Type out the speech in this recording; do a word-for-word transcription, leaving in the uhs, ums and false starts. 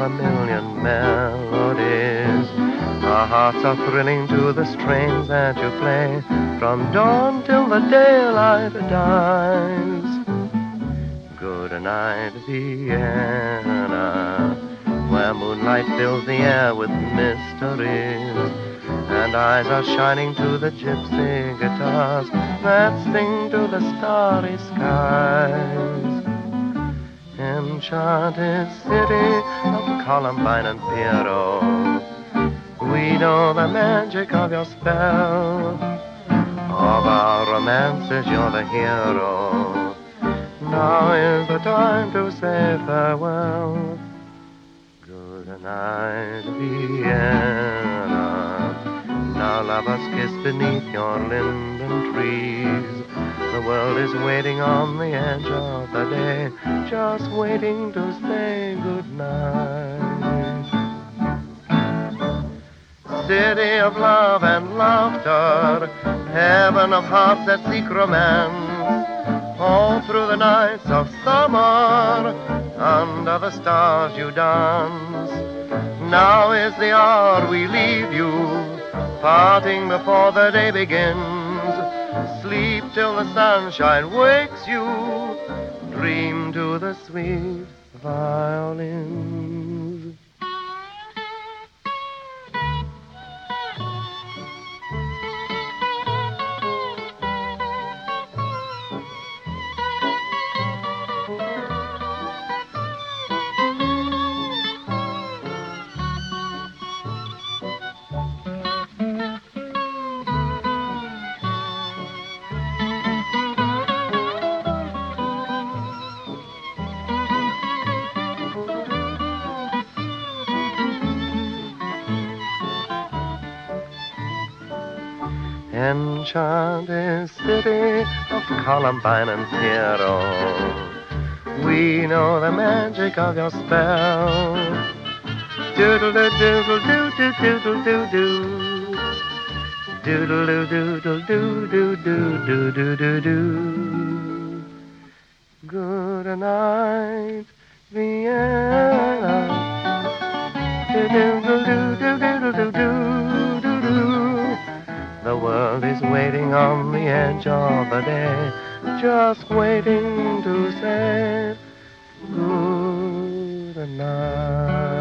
a million melodies. Our hearts are thrilling to the strains that you play, from dawn till the daylight dies. Good night, Vienna, where moonlight fills the air with mysteries, and eyes are shining to the gypsy guitars that sing to the starry skies. Enchanted city of Columbine and Pierrot, we know the magic of your spell. Of our romances, you're the hero. Now is the time to say farewell. Good night, Vienna. Now lovers kiss beneath your linden trees. The world is waiting on the edge of the day, just waiting to say good night. City of love and laughter, heaven of hearts that seek romance. All through the nights of summer, under the stars you dance. Now is the hour we leave you, parting before the day begins. Sleep till the sunshine wakes you, dream to the sweet violins. Enchanted city of Columbine and Pierrot, we know the magic of your spell. Doodle-doo-doodle-doo-doo-doodle-doo-doo. Doodle-doo-doodle-doo-doo-doo-doo-doo. Good night, Vienna. Doodle-doo-doodle-doo-doo-doo-doo-doo. The world is waiting on the edge of the day, just waiting to say good night.